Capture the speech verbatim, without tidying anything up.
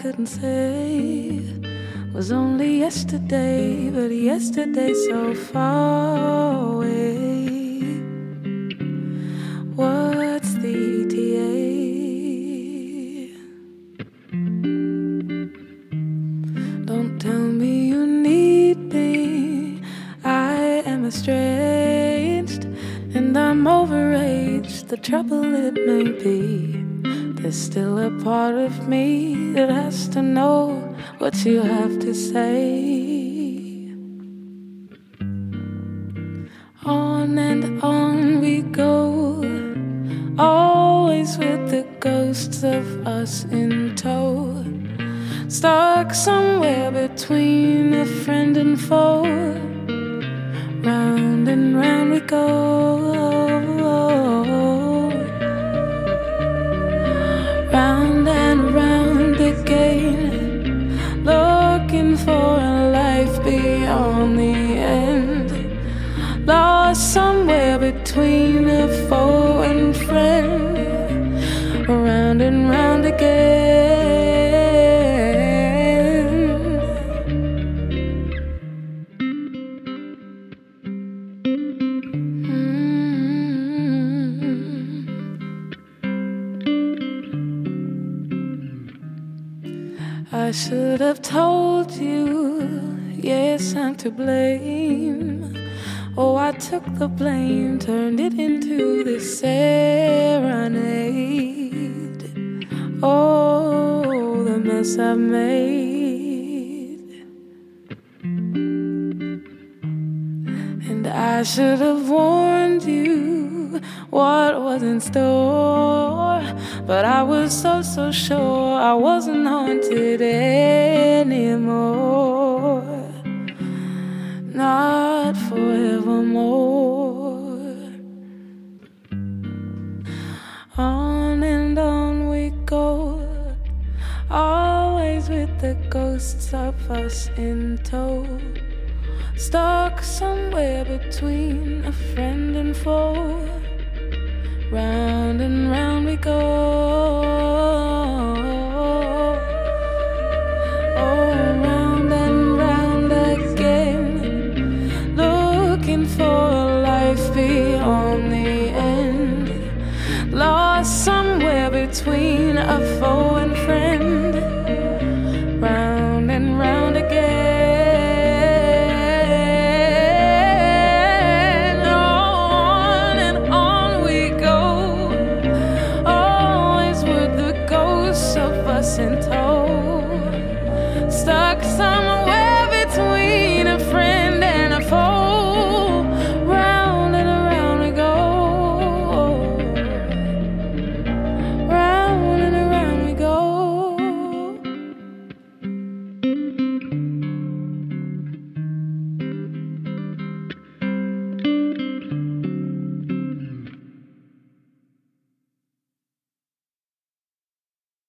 couldn't say was only yesterday, but yesterday so far away. What's the E T A? Don't tell me you need me. I am estranged and I'm overaged. The trouble it may be, there's still a part of me that has to know what you have to say. On and on we go, always with the ghosts of us in tow, stuck somewhere between a friend and foe. Round and round we go, round and round again, looking for a life beyond the end. Lost somewhere between a foe and friend. Round and round again. I should have told you, yes, I'm to blame. Oh, I took the blame, turned it into this serenade. Oh, the mess I've made. And I should have warned you what was in store, but I was so, so sure I wasn't haunted anymore. Not forevermore. On and on we go, always with the ghosts of us in tow, stuck somewhere between a friend and foe. Round and round we go, oh, round and round again, looking for a life beyond the end. Lost somewhere between a foe and friend. Round and round again. In